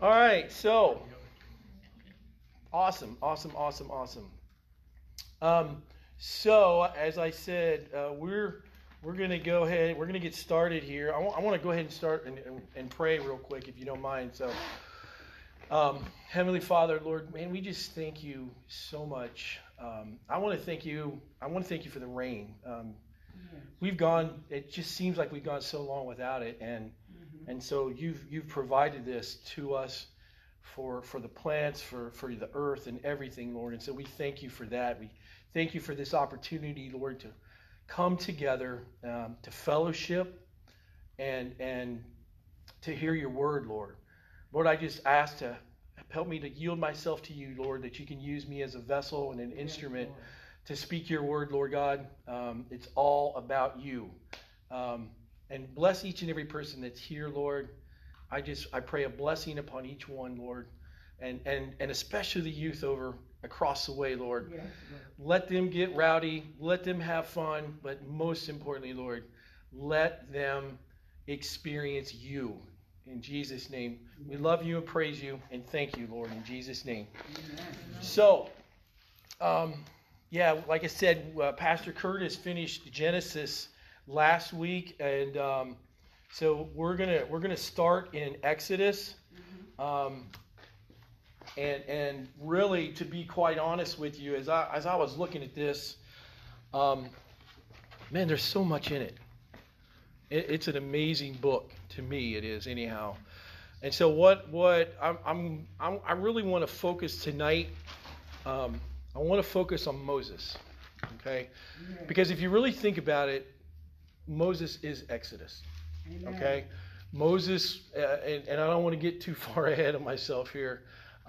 All right, so awesome. So as I said, we're going to go ahead. We're going to get started here. I want to go ahead and start and pray real quick, if you don't mind. So, Heavenly Father, Lord, man, we just thank you so much. I want to thank you. I want to thank you for the rain. We've gone. It just seems like we've gone so long without it, and so you've provided this to us for the plants, for the earth and everything, Lord. And so we thank you for that. We thank you for this opportunity, Lord, to come together, to fellowship and to hear your word, Lord. Lord, I just ask to help me to yield myself to you, Lord, that you can use me as a vessel and an instrument to speak your word, Lord God. It's all about you. And bless each and every person that's here, Lord. I pray a blessing upon each one, Lord, and especially the youth across the way, Lord. Yes, Lord. Let them get rowdy, let them have fun, but most importantly, Lord, let them experience you. In Jesus' name, we love you and praise you and thank you, Lord, in Jesus' name. Amen. So, like I said, Pastor Curtis finished Genesis last week, and so we're gonna start in Exodus, and really, to be quite honest with you, as I was looking at this, man, there's so much in it. It's an amazing book to me. It is, anyhow. And so what I really want to focus tonight. I want to focus on Moses, okay? Because if you really think about it, Moses is Exodus. Okay, Moses, and I don't want to get too far ahead of myself here,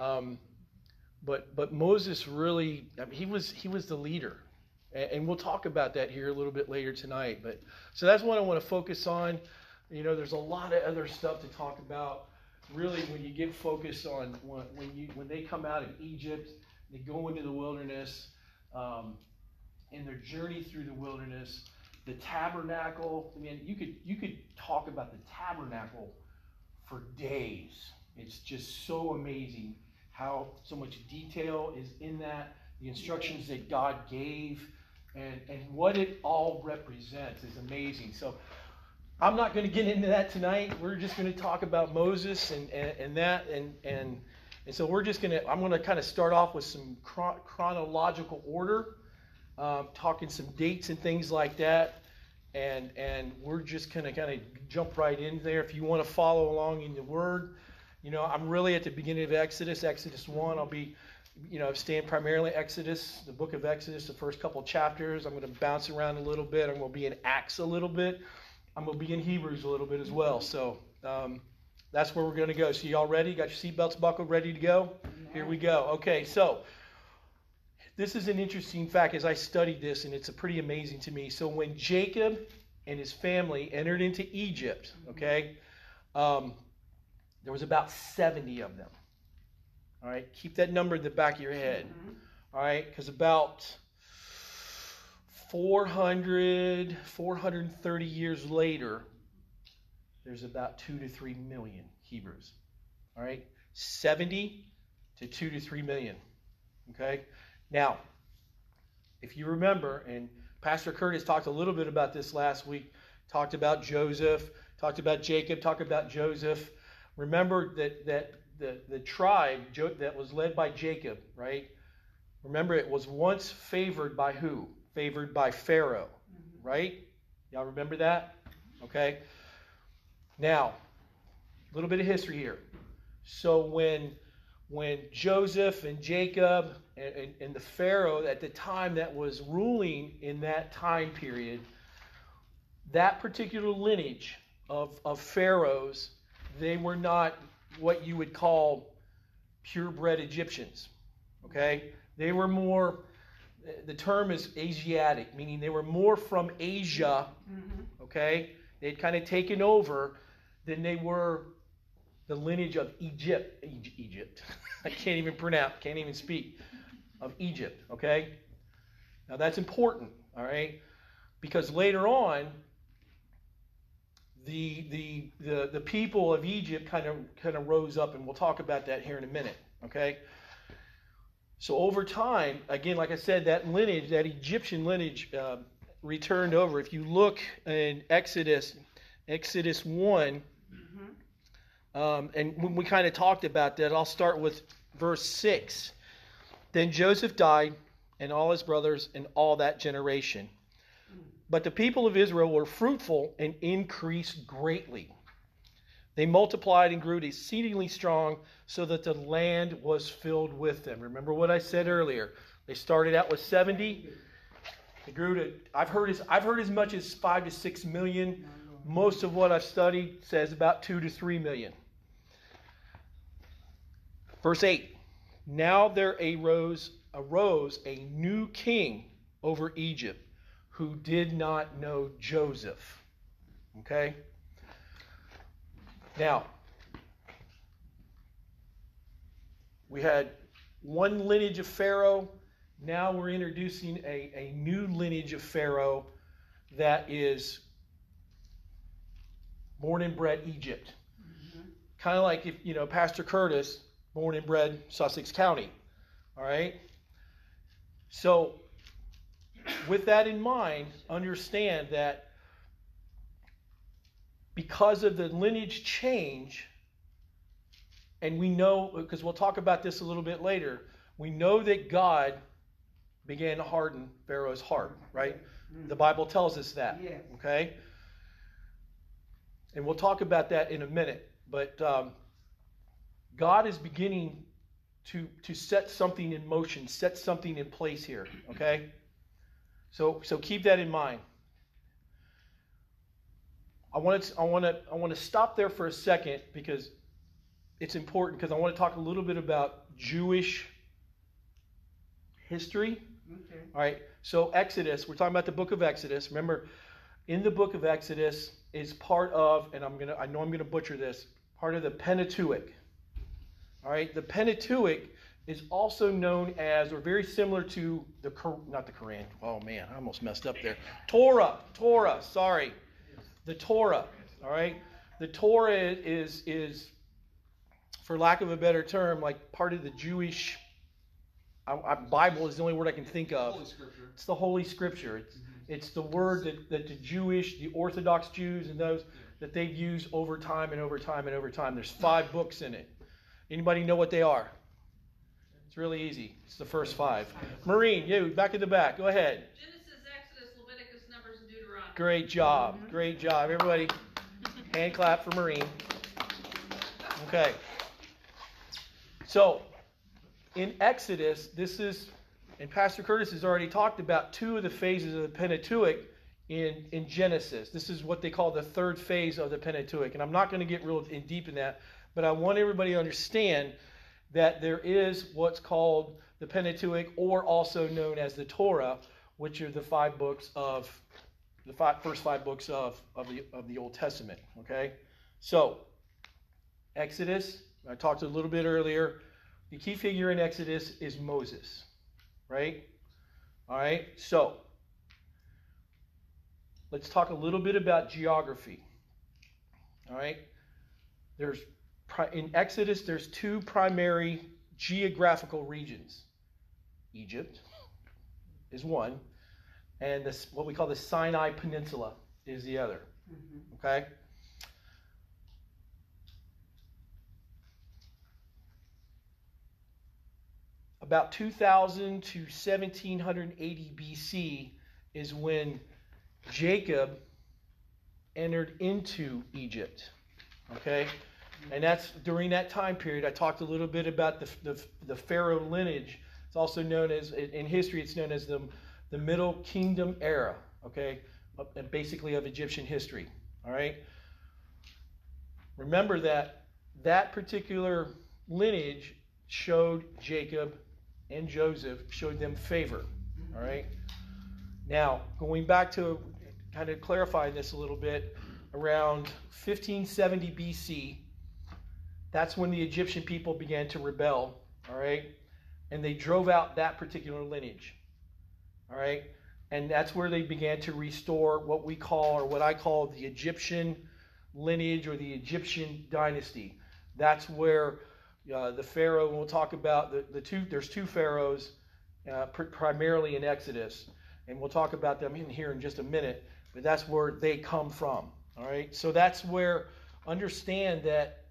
but Moses really, I mean, he was the leader, and we'll talk about that here a little bit later tonight. But so that's what I want to focus on. You know, there's a lot of other stuff to talk about. Really, when you get focused on when they come out of Egypt, they go into the wilderness, and their journey through the wilderness. The tabernacle, I mean, you could talk about the tabernacle for days. It's just so amazing how so much detail is in that, the instructions that God gave, and what it all represents is amazing. So I'm not going to get into that tonight. We're just going to talk about Moses and that, and so I'm going to kind of start off with some chronological order. Talking some dates and things like that, and we're just going to kind of jump right in there. If you want to follow along in the Word, you know, I'm really at the beginning of Exodus 1. I'll be, I'm staying primarily Exodus, the book of Exodus, the first couple chapters. I'm going to bounce around a little bit. I'm going to be in Acts a little bit. I'm going to be in Hebrews a little bit as well. So that's where we're going to go. So you all ready? Got your seatbelts buckled, ready to go? Here we go. Okay, so this is an interesting fact as I studied this, and it's pretty amazing to me. So when Jacob and his family entered into Egypt, okay, there was about 70 of them. All right, keep that number in the back of your head. All right, because about 430 years later, there's about 2 to 3 million Hebrews. All right, 70 to 2 to 3 million. Okay. Now, if you remember, and Pastor Curtis talked a little bit about this last week, talked about Joseph, talked about Jacob, talked about Joseph. Remember that the tribe that was led by Jacob, right? Remember, it was once favored by who? Favored by Pharaoh, right? Y'all remember that? Okay. Now, a little bit of history here. So when Joseph and Jacob and the Pharaoh at the time that was ruling in that time period, that particular lineage of pharaohs, they were not what you would call purebred Egyptians. Okay? They were more, the term is Asiatic, meaning they were more from Asia. Okay? They'd kind of taken over than they were the lineage of Egypt. I can't even pronounce, can't even speak, of Egypt, okay? Now that's important, all right? Because later on, the people of Egypt kind of rose up, and we'll talk about that here in a minute. Okay. So over time, again, like I said, that lineage, that Egyptian lineage, returned over. If you look in Exodus 1, and when we kind of talked about that, I'll start with verse 6. Then Joseph died, and all his brothers, and all that generation. But the people of Israel were fruitful and increased greatly. They multiplied and grew exceedingly strong, so that the land was filled with them. Remember what I said earlier. They started out with 70. They grew to, I've heard as much as 5 to 6 million. Most of what I've studied says about 2 to 3 million. Verse 8. Now there arose a new king over Egypt, who did not know Joseph. Okay? Now, we had one lineage of Pharaoh. Now we're introducing a new lineage of Pharaoh that is born and bred Egypt. Kind of like if, Pastor Curtis, born and bred Sussex County. All right? So, with that in mind, understand that because of the lineage change, and we know, because we'll talk about this a little bit later, we know that God began to harden Pharaoh's heart, right? The Bible tells us that, okay? And we'll talk about that in a minute. But God is beginning to set something in motion, set something in place here, okay? So keep that in mind. I want to stop there for a second because it's important, because I want to talk a little bit about Jewish history. Okay. All right. So Exodus, we're talking about the book of Exodus. Remember, in the book of Exodus is part of, and I know I'm gonna butcher this, part of the Pentateuch. All right. The Pentateuch is also known as, or very similar to not the Quran. Oh man, I almost messed up there. Torah. Sorry. The Torah, all right? The Torah is, for lack of a better term, like part of the Jewish, Bible is the only word I can think of. Holy Scripture. It's the Holy Scripture. It's the word that the Jewish, the Orthodox Jews and those that they've used over time and over time and over time. There's 5 books in it. Anybody know what they are? It's really easy. It's the first 5. Maureen, you, back in the back. Go ahead. Great job. Great job. Everybody, hand clap for Maureen. Okay. So, in Exodus, and Pastor Curtis has already talked about 2 of the phases of the Pentateuch in Genesis. This is what they call the 3rd phase of the Pentateuch. And I'm not going to get real in deep in that, but I want everybody to understand that there is what's called the Pentateuch, or also known as the Torah, which are the 5 books of first 5 books of the Old Testament. Okay, so Exodus. I talked a little bit earlier. The key figure in Exodus is Moses, right? All right. So let's talk a little bit about geography. All right. In Exodus, there's 2 primary geographical regions. Egypt is one. And what we call the Sinai Peninsula is the other. Okay? About 2000 to 1780 BC is when Jacob entered into Egypt. Okay? And that's during that time period. I talked a little bit about the Pharaoh lineage. It's also known as, in history, it's known as the Middle Kingdom era, okay, and basically of Egyptian history, all right? Remember that particular lineage showed Jacob and Joseph, showed them favor, all right? Now, going back to kind of clarifying this a little bit, around 1570 BC, that's when the Egyptian people began to rebel, all right? And they drove out that particular lineage. All right, and that's where they began to restore what we call, or what I call, the Egyptian lineage or the Egyptian dynasty. That's where the Pharaoh, and we'll talk about there's two Pharaohs primarily in Exodus, and we'll talk about them in here in just a minute, but that's where they come from. All right, so that's where, understand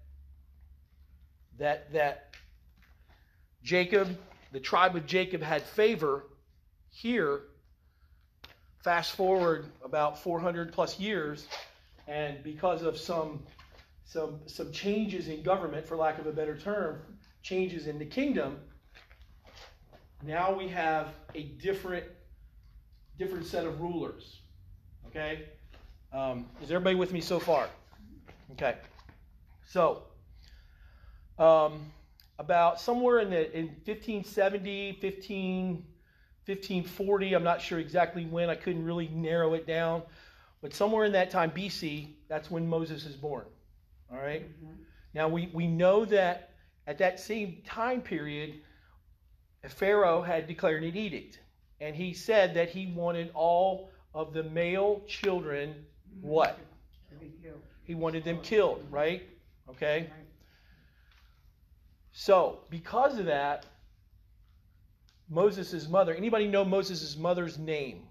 that Jacob, the tribe of Jacob, had favor here. Fast forward about 400 plus years, and because of some changes in government, for lack of a better term, changes in the kingdom, now we have a different set of rulers. Okay, is everybody with me so far? Okay, so about somewhere in 1570, 1540, I'm not sure exactly when, I couldn't really narrow it down, but somewhere in that time, BC, that's when Moses is born. All right? Mm-hmm. Now, we know that at that same time period, Pharaoh had declared an edict, and he said that he wanted all of the male children, what? He wanted them killed, right? Okay? So, because of that, Moses' mother, anybody know Moses' mother's name?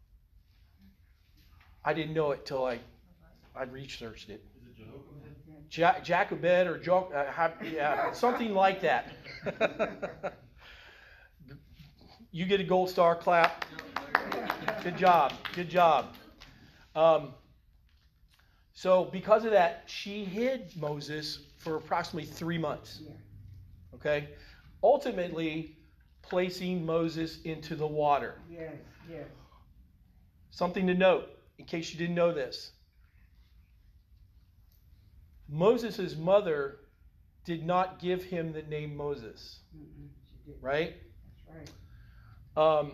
I didn't know it till I researched it. Is it Jochebed or yeah, something like that. You get a gold star, clap. Good job. Good job. So because of that, she hid Moses for approximately 3 months. Okay? Ultimately, placing Moses into the water. Yes, yes. Something to note, in case you didn't know this. Moses' mother did not give him the name Moses. She didn't. Right? That's right.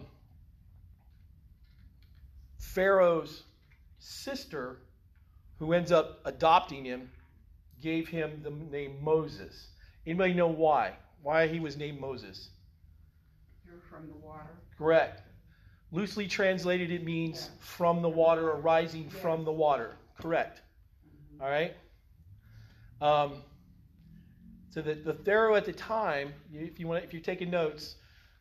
Pharaoh's sister, who ends up adopting him, gave him the name Moses. Anybody know why? Why he was named Moses? You're from the water. Correct. Loosely translated, it means from the water or rising from the water. Correct. Mm-hmm. All right. So the Pharaoh at the time, if you're taking notes,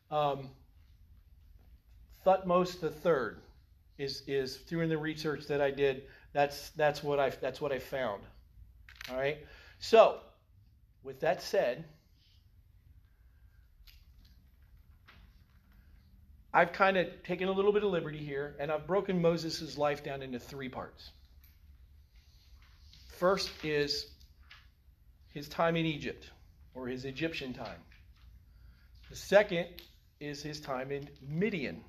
Thutmose III is through in the research that I did. That's what I found. All right. So, with that said, I've kind of taken a little bit of liberty here, and I've broken Moses' life down into 3 parts. First is his time in Egypt, or his Egyptian time. The second is his time in Midian.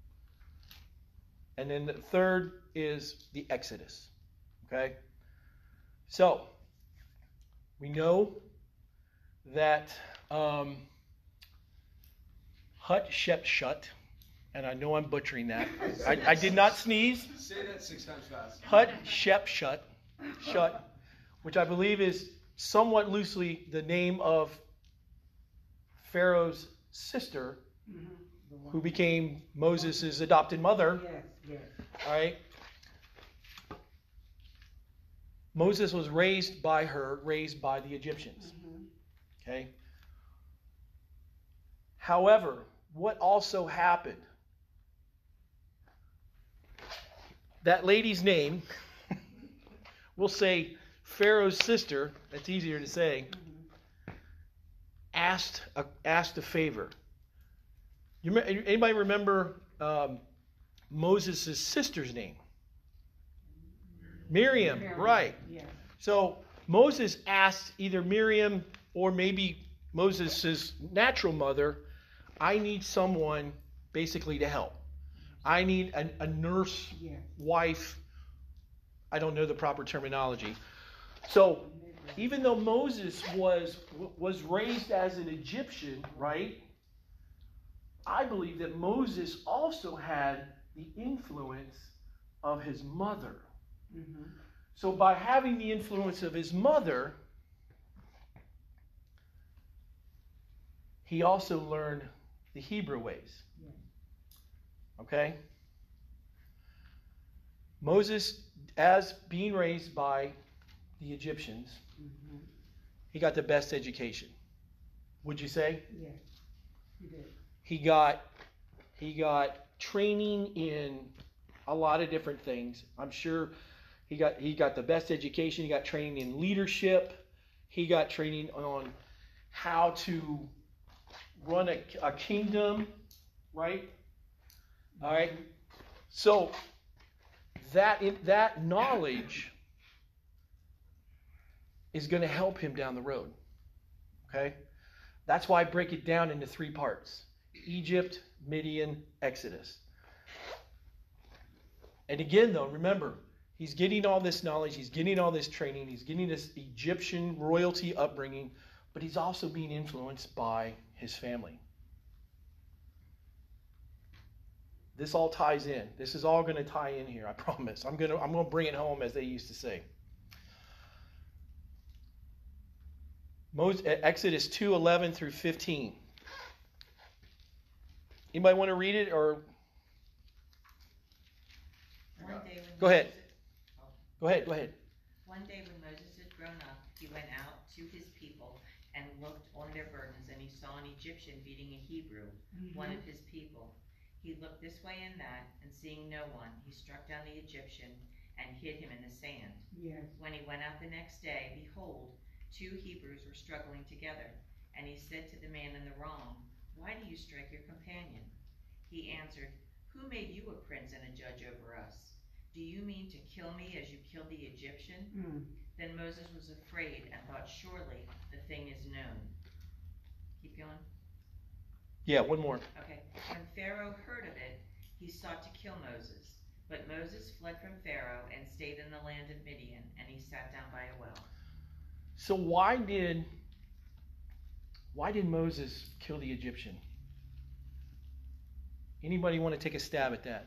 And then the third is the Exodus. Okay? So, we know that Hatshepsut, and I know I'm butchering that. I did not sneeze. Say that 6 times fast. Hatshepsut, which I believe is somewhat loosely the name of Pharaoh's sister, who became Moses' adopted mother. Yes, yes. All right. Moses was raised by the Egyptians. Mm-hmm. Okay. However, what also happened? That lady's name, we'll say Pharaoh's sister, that's easier to say, asked a favor. Anybody remember Moses' sister's name? Miriam, right. Yeah. So Moses asked either Miriam or maybe Moses' natural mother, I need someone basically to help. I need a nurse, wife. I don't know the proper terminology. So even though Moses was raised as an Egyptian, right? I believe that Moses also had the influence of his mother. Mm-hmm. So by having the influence of his mother, he also learned the Hebrew ways. Okay? Moses, as being raised by the Egyptians, Mm-hmm. he got the best education. Would you say? Yes, he did. He got training in a lot of different things. I'm sure he got the best education. He got training in leadership. He got training on how to run a kingdom, right? All right. So that knowledge is going to help him down the road. Okay? That's why I break it down into 3 parts. Egypt, Midian, Exodus. And again, though, remember, he's getting all this knowledge, he's getting all this training, he's getting this Egyptian royalty upbringing, but he's also being influenced by his family. This all ties in. This is all going to tie in here, I promise. I'm going to bring it home, as they used to say. Exodus 2:11 through 15. Anybody want to read it, or One day when Go ahead. Moses- go ahead. One day when Moses had grown up, he went out to his people and looked on their burdens, and he saw an Egyptian beating a Hebrew, one of his people. He looked this way and that, and seeing no one, he struck down the Egyptian and hid him in the sand. Yes. When he went out the next day, behold, 2 Hebrews were struggling together. And he said to the man in the wrong, "Why do you strike your companion?" He answered, "Who made you a prince and a judge over us? Do you mean to kill me as you killed the Egyptian?" Mm. Then Moses was afraid and thought, "Surely the thing is known." Keep going. Yeah, one more. Okay. When Pharaoh heard of it, he sought to kill Moses. But Moses fled from Pharaoh and stayed in the land of Midian, and he sat down by a well. So why did Moses kill the Egyptian? Anybody want to take a stab at that?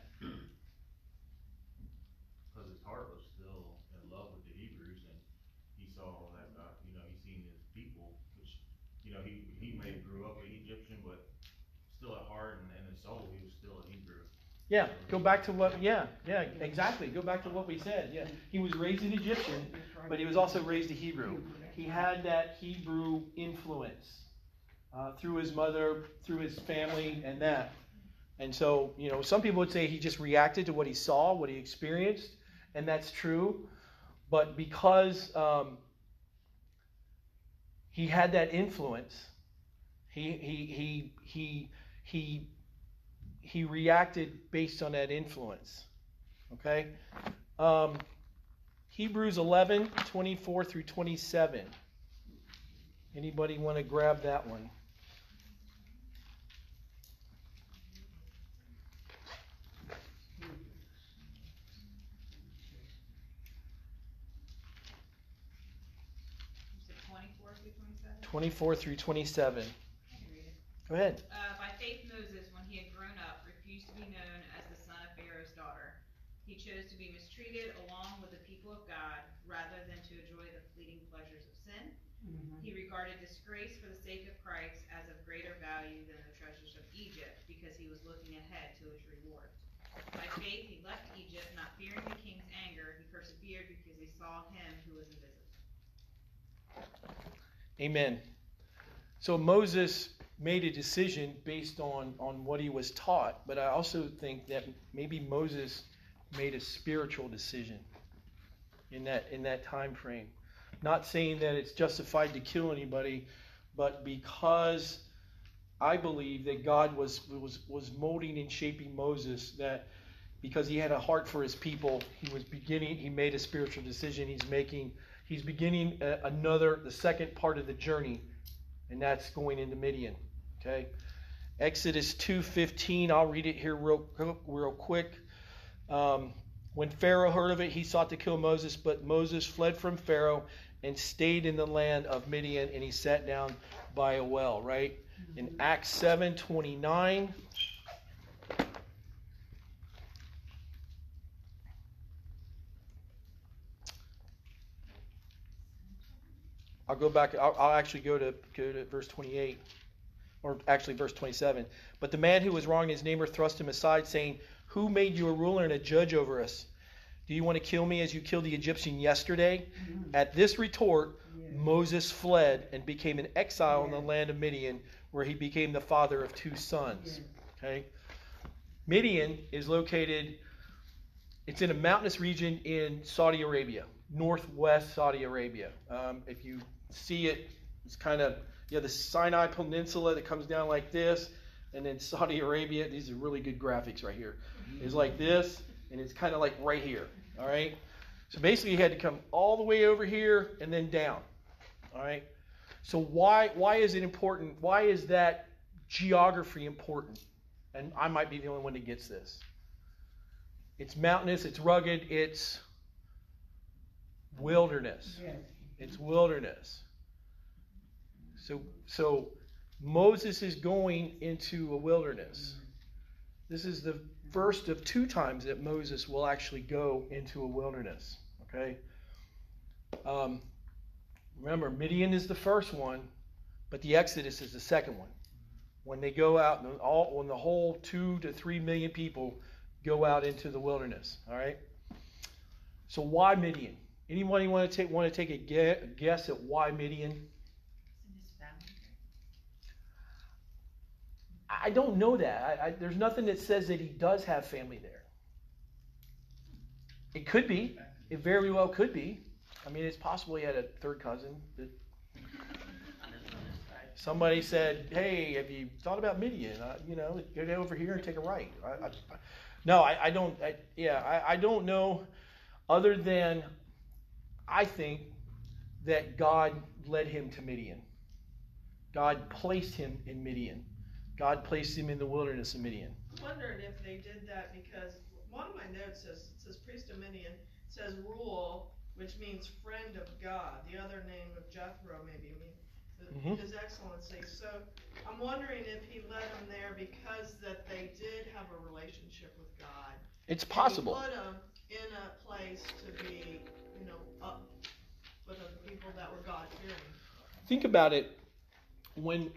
Because his heart was still in love with the Hebrews, and he saw that, he seen his people, which, he may have grew up an Egyptian, but still at heart and in his soul, he was still a Hebrew. Yeah, go back to what, exactly. Go back to what we said. Yeah, he was raised an Egyptian, but he was also raised a Hebrew. He had that Hebrew influence through his mother, through his family, and that. And so, some people would say he just reacted to what he saw, what he experienced, and that's true. But because he had that influence, he reacted based on that influence. Okay? Hebrews 11:24 through 27. Anybody want to grab that one? You said 24 through 27? 24 through 27. I can read it. Go ahead. By faith Moses, when he had grown up, refused to be known as the son of Pharaoh's daughter. He chose to be mistreated along with the people of God, rather than to enjoy the fleeting pleasures of sin. Mm-hmm. He regarded disgrace for the sake of Christ as of greater value than the treasures of Egypt, because he was looking ahead to his reward. By faith he left Egypt, not fearing the king's anger. He persevered because he saw him who was invisible. Amen. So Moses made a decision based on what he was taught, but I also think that maybe Moses made a spiritual decision in that time frame. Not saying that it's justified to kill anybody, but because I believe that God was molding and shaping Moses, that because he had a heart for his people, he made a spiritual decision. He's beginning the second part of the journey, and that's going into Midian. Okay, Exodus 2:15. I'll read it here real quick. When Pharaoh heard of it, he sought to kill Moses, but Moses fled from Pharaoh and stayed in the land of Midian, and he sat down by a well. Right in Acts 7:29. I'll go back. I'll actually go to verse 28, or actually verse 27. But the man who was wronging his neighbor thrust him aside, saying, "Who made you a ruler and a judge over us?" Do you want to kill me as you killed the Egyptian yesterday? Mhm. At this retort, Yes. Moses fled and became an exile in the land of Midian, where he became the father of 2 sons. Yes. Okay? Midian is located, it's in a mountainous region in Saudi Arabia, northwest Saudi Arabia. If you see it, it's kind of, you have the Sinai Peninsula that comes down like this, and then Saudi Arabia, these are really good graphics right here, is like this, and it's kind of like right here, all right? So basically you had to come all the way over here and then down, all right? So why is it important? Why is that geography important? And I might be the only one that gets this. It's mountainous, it's rugged, it's wilderness. Yes. It's wilderness. So Moses is going into a wilderness. This is the first of 2 times that Moses will actually go into a wilderness. Okay. Remember, Midian is the first one, but the Exodus is the second one. When they go out, when the whole 2 to 3 million people go out into the wilderness. All right. So why Midian? Anybody want to take a guess at why Midian? Isn't his family there? I don't know that. There's nothing that says that he does have family there. It could be. It very well could be. I mean, it's possible he had a 3rd cousin. That somebody said, "Hey, have you thought about Midian? Go over here and take a right." I don't. I don't know. Other than, I think that God led him to Midian. God placed him in Midian. God placed him in the wilderness of Midian. I'm wondering if they did that because one of my notes says priest of Midian, says Reuel, which means friend of God. The other name of Jethro maybe means His Excellency. So I'm wondering if he led them there because that they did have a relationship with God. It's possible. And he put them in a place to be, up with other people that were God fearing. Think about it. When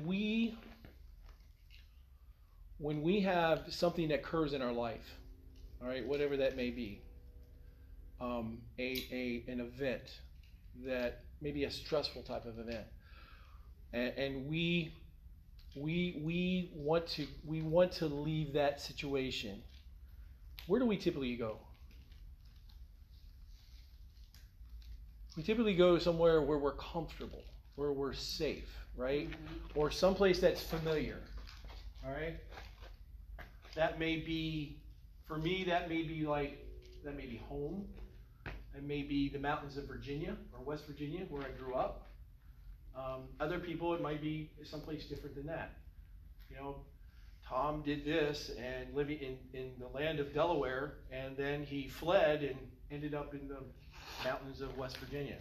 we have something that occurs in our life, all right, whatever that may be, an event that maybe a stressful type of event, and we want to leave that situation. Where do we typically go? We typically go somewhere where we're comfortable, where we're safe, right? Or someplace that's familiar. All right? That may be, for me, that may be home. It may be the mountains of Virginia or West Virginia where I grew up. Other people, it might be someplace different than that. Tom did this and living in the land of Delaware, and then he fled and ended up in the mountains of West Virginia.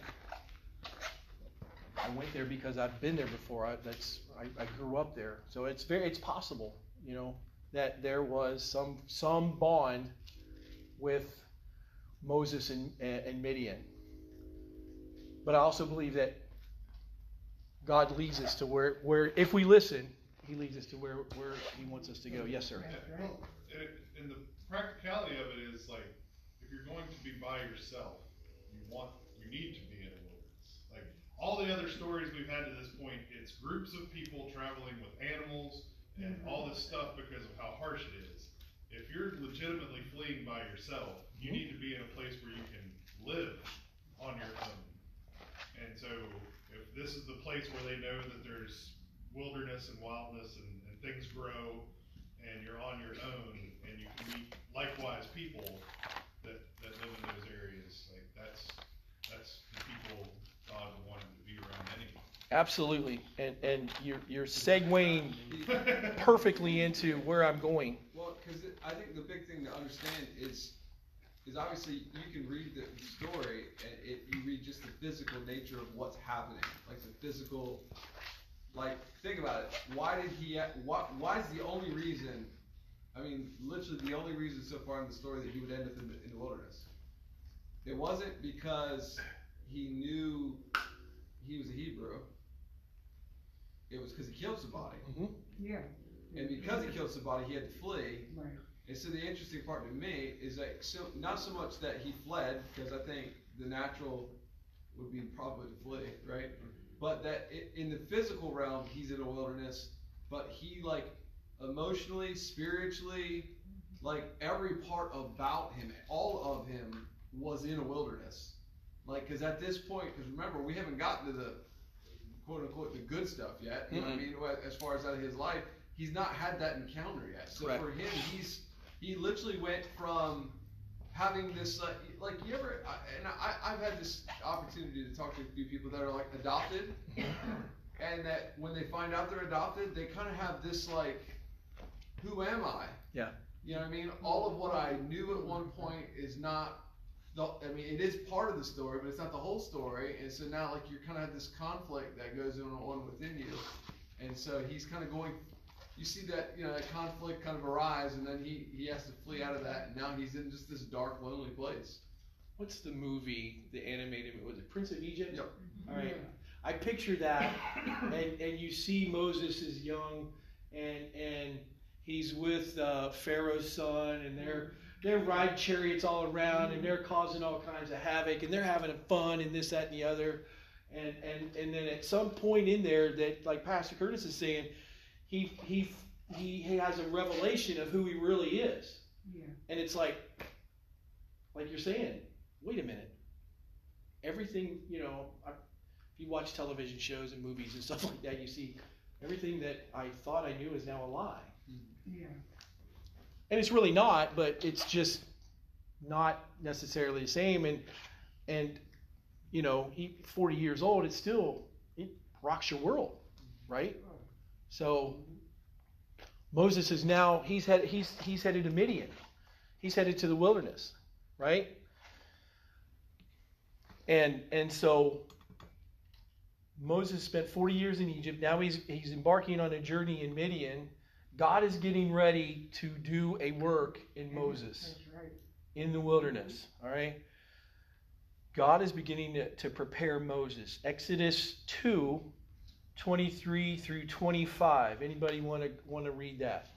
I went there because I've been there before. I grew up there, so it's possible, that there was some bond with Moses and Midian. But I also believe that God leads us to where if we listen, He leads us to where He wants us to go. Yes, sir. And the practicality of it is like, if you're going to be by yourself, you need to be in a wilderness. Like all the other stories we've had to this point, it's groups of people traveling with animals and all this stuff because of how harsh it is. If you're legitimately fleeing by yourself, you need to be in a place where you can live on your own. And so if this is the place where they know that there's wilderness and wildness and things grow and you're on your own and you can meet likewise people that live in those areas, like that's the people God wanted to be around anyway. Absolutely, and you're segueing perfectly into where I'm going. Well, because I think the big thing to understand is obviously you can read the story and you read just the physical nature of what's happening, like the physical. Like, think about it. Why is the only reason? I mean, literally the only reason so far in the story that he would end up in the wilderness. It wasn't because he knew he was a Hebrew. It was because he killed somebody. Mm-hmm. Yeah. And because he killed somebody, he had to flee. Right. And so the interesting part to me is that not so much that he fled, because I think the natural would be probably to flee, right? But that in the physical realm, he's in a wilderness, but he like emotionally, spiritually, like every part about him, all of him was in a wilderness. Like, because at this point, because remember, we haven't gotten to the quote unquote the good stuff yet. You know what I mean? As far as out of his life, he's not had that encounter yet. So Right. for him, he literally went from having this like you ever I've had this opportunity to talk to a few people that are like adopted, and that when they find out they're adopted, they kind of have this like, who am I? Yeah. You know what I mean? All of what I knew at one point is not. I mean, it is part of the story, but it's not the whole story. And so now, like, you're kind of have this conflict that goes on within you. And so he's kind of going. You see that, you know, that conflict kind of arise, and then he has to flee out of that, and now he's in just this dark, lonely place. What's the movie, the animated, was it Prince of Egypt? Yep. All right. I picture that, and you see Moses is young, and he's with Pharaoh's son, and they're riding chariots all around, and they're causing all kinds of havoc, and they're having fun, and this, that, and the other. And then at some point in there, that, like Pastor Curtis is saying, he has a revelation of who he really is. Yeah. And it's like you're saying, wait a minute. Everything, you know, if you watch television shows and movies and stuff like that, you see everything that I thought I knew is now a lie. Yeah. And it's really not, but it's just not necessarily the same. And you know, 40 years old, it rocks your world, right? So Moses is now, he's headed to Midian. He's headed to the wilderness, right? And so Moses spent 40 years in Egypt. Now he's embarking on a journey in Midian. God is getting ready to do a work in Moses. That's right. In the wilderness, all right? God is beginning to prepare Moses. Exodus 2, 23 through 25. Anybody want to read that?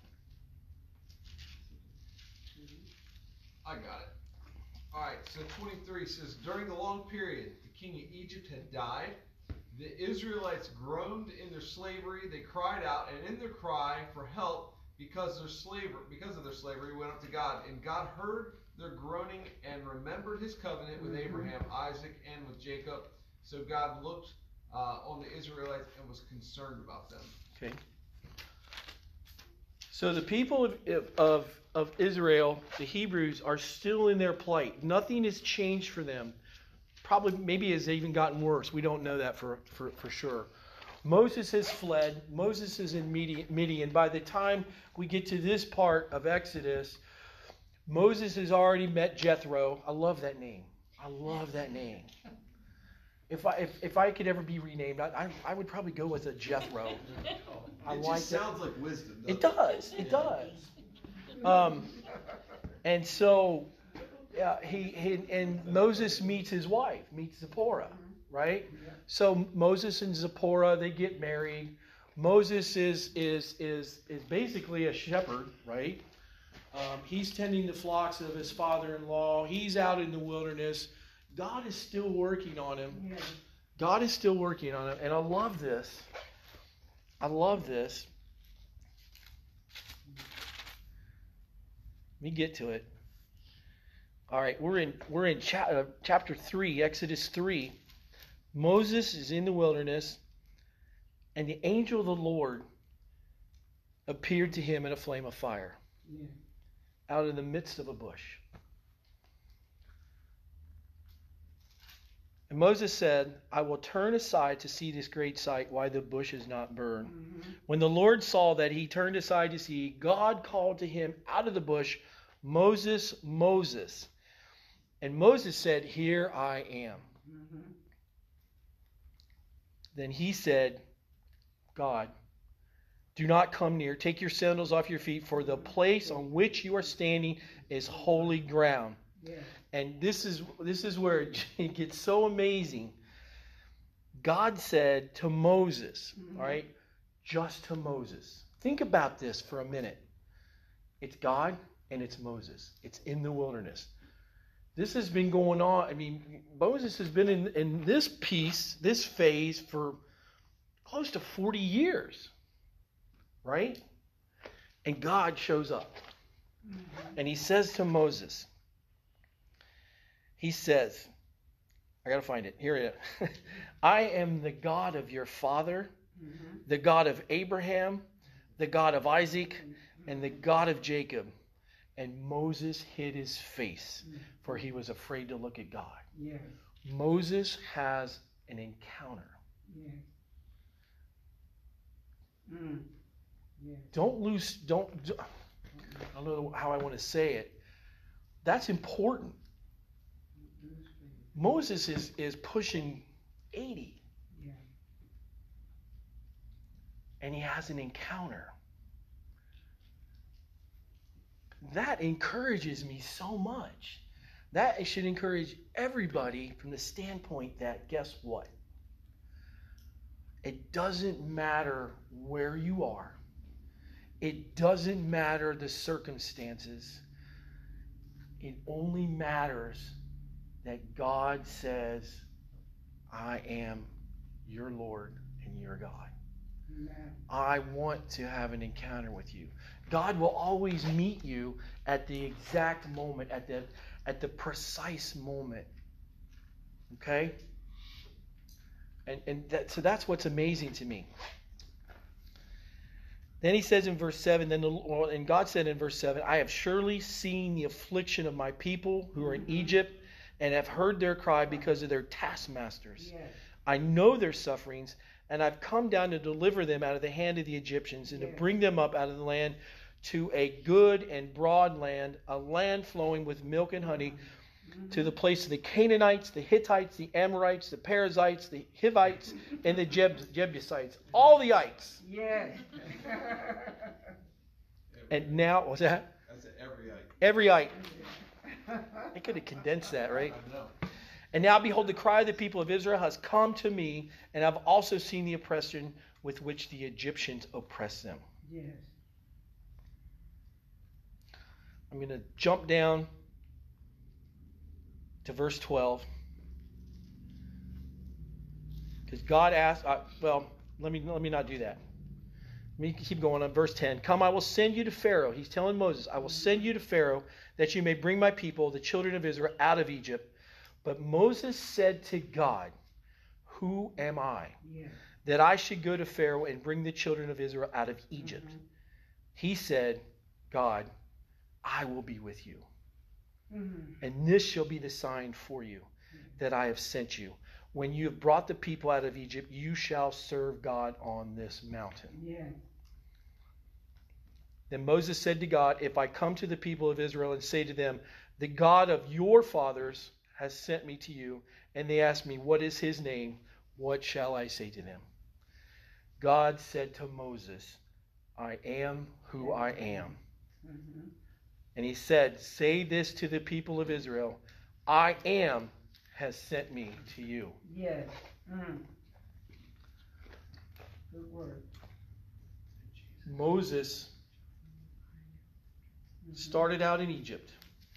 I got it. All right, so 23 says, during a long period, the king of Egypt had died. The Israelites groaned in their slavery. They cried out, and in their cry for help because of their slavery, went up to God. And God heard their groaning and remembered his covenant with Abraham, Isaac, and with Jacob. So God looked on the Israelites and was concerned about them. Okay. So the people of Israel, the Hebrews, are still in their plight. Nothing has changed for them. Probably, maybe has even gotten worse. We don't know that for sure. Moses has fled. Moses is in Midian. By the time we get to this part of Exodus, Moses has already met Jethro. I love that name. I love that name. If I could ever be renamed, I would probably go with a Jethro. I It like just that. sounds like wisdom. It does. It does. And so and Moses meets his wife, meets Zipporah, right? So Moses and Zipporah, they get married. Moses is basically a shepherd, right? He's tending the flocks of his father-in-law. He's out in the wilderness. God is still working on him. Yeah. God is still working on him. And I love this. I love this. Let me get to it. All right, we're in chapter 3, Exodus 3. Moses is in the wilderness, and the angel of the Lord appeared to him in a flame of fire out in the midst of a bush. And Moses said, I will turn aside to see this great sight, why the bush is not burned. When the Lord saw that he turned aside to see, God called to him out of the bush, Moses, Moses. And Moses said, here I am. Then he said, God, do not come near. Take your sandals off your feet, for the place on which you are standing is holy ground. Yeah. And this is where it gets so amazing. God said to Moses, all right, just to Moses. Think about this for a minute. It's God, and it's Moses. It's in the wilderness. This has been going on. I mean, Moses has been in this phase for close to 40 years, right? And God shows up. And he says to Moses, he says, I got to find it. Here it is. I am the God of your father, the God of Abraham, the God of Isaac, and the God of Jacob. And Moses hid his face, for he was afraid to look at God. Yes. Moses has an encounter. Yes. Yes. I don't know how I want to say it. That's important. Moses is pushing 80. Yeah. And he has an encounter. That encourages me so much. That should encourage everybody from the standpoint that, guess what? It doesn't matter where you are. It doesn't matter the circumstances. It only matters that God says, I am your Lord and your God. Amen. I want to have an encounter with you. God will always meet you at the exact moment, at the precise moment. Okay? So that's what's amazing to me. Then he says in verse 7, and God said in verse 7, I have surely seen the affliction of my people who are in Egypt, and have heard their cry because of their taskmasters. Yes. I know their sufferings, and I've come down to deliver them out of the hand of the Egyptians, and to bring them up out of the land to a good and broad land, a land flowing with milk and honey, to the place of the Canaanites, the Hittites, the Amorites, the Perizzites, the Hivites, and the Jebusites. All the ites. Yes. And now, what's that? That's every ite. Every ite. I could have condensed that, right? I know. And now, behold, the cry of the people of Israel has come to me, and I've also seen the oppression with which the Egyptians oppress them. Yes. I'm going to jump down to verse 12. Because God asked, let me not do that. Let me keep going on verse 10. Come, I will send you to Pharaoh. He's telling Moses, I will send you to Pharaoh that you may bring my people, the children of Israel, out of Egypt. But Moses said to God, who am I, that I should go to Pharaoh and bring the children of Israel out of Egypt? He said, God, I will be with you. And this shall be the sign for you that I have sent you. When you have brought the people out of Egypt, you shall serve God on this mountain. Then Moses said to God, if I come to the people of Israel and say to them, the God of your fathers has sent me to you, and they ask me, what is his name? What shall I say to them? God said to Moses, I am who I am. And he said, say this to the people of Israel, I am has sent me to you. Yes. Good word. Moses started out in Egypt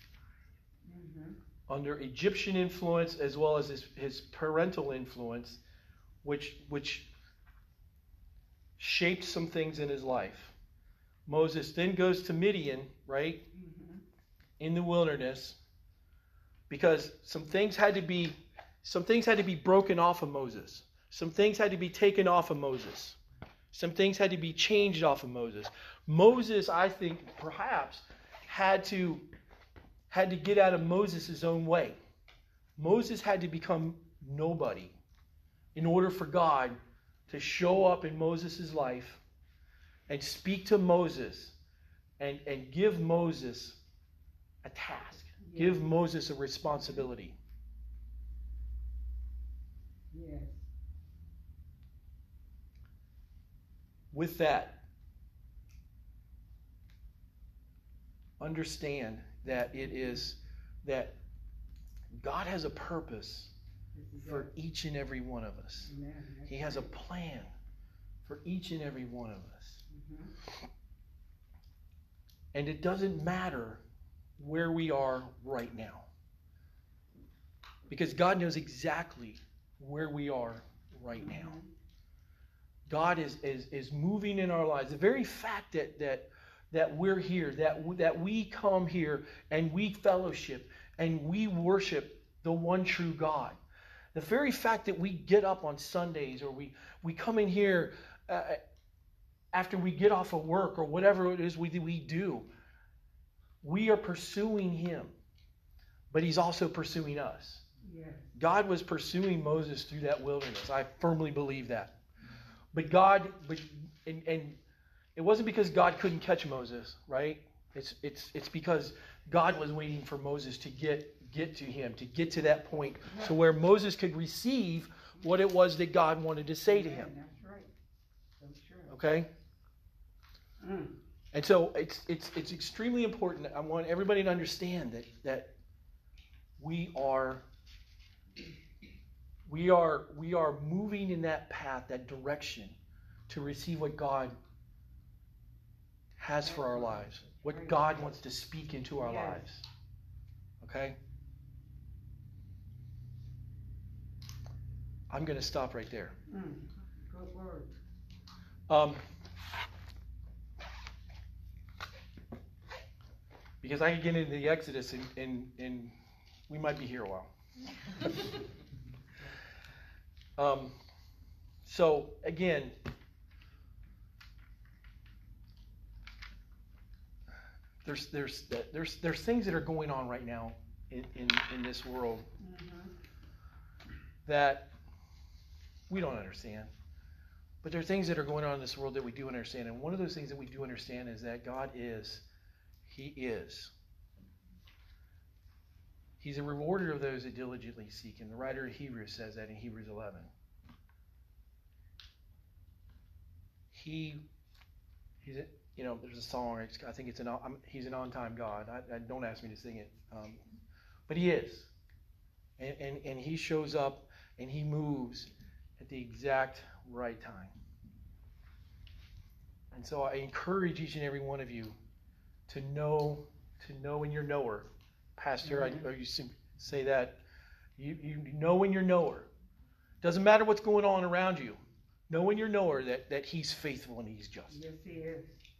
under Egyptian influence as well as his parental influence, which shaped some things in his life. Moses then goes to Midian, right, in the wilderness, because some things had to be broken off of Moses. Some things had to be taken off of Moses. Some things had to be changed off of Moses. Moses, I think, perhaps had to get out of Moses' own way. Moses had to become nobody in order for God to show up in Moses' life and speak to Moses and give Moses a task. Give Moses a responsibility. Yes. With that, understand that that God has a purpose for each and every one of us. He has a plan for each and every one of us. And it doesn't matter where we are right now. Because God knows exactly where we are right now. God is moving in our lives. The very fact that we're here, that we come here and we fellowship and we worship the one true God. The very fact that we get up on Sundays or we come in here after we get off of work or whatever it is we do, we are pursuing Him. But He's also pursuing us. Yes. God was pursuing Moses through that wilderness. I firmly believe that. But and it wasn't because God couldn't catch Moses, right? It's because God was waiting for Moses to get to him, to get to that point, so where Moses could receive what it was that God wanted to say to him. That's right. So true. Okay? And so it's extremely important. I want everybody to understand that we are moving in that path, that direction, to receive what God has for our lives, what God wants to speak into our lives. Okay? I'm going to stop right there. Good word. Because I could get into the Exodus and we might be here a while. So again, there's things that are going on right now in this world that we don't understand. But there are things that are going on in this world that we do understand. And one of those things that we do understand is that God is. He is. He's a rewarder of those that diligently seek Him. The writer of Hebrews says that in Hebrews 11. There's a song, I think He's an on-time God. I don't ask me to sing it. But He is. And He shows up and He moves at the exact right time. And so I encourage each and every one of you to know when you're knower. Pastor, I used to say that. You know when you're knower. Doesn't matter what's going on around you. Know when you're knower that He's faithful and He's just. Yes, He is.